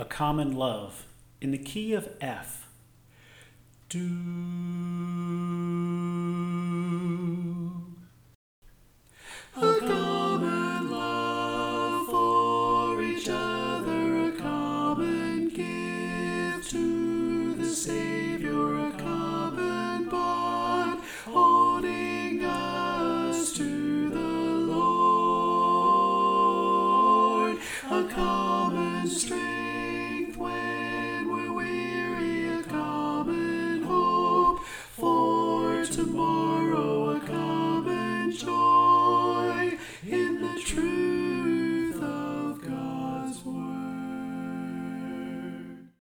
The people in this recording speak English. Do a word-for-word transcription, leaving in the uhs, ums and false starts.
a common love in the key of F. Do. A common love for each other, a common gift to the Savior, a common bond holding us to the Lord, a common strength when we're weary, a common hope for tomorrow.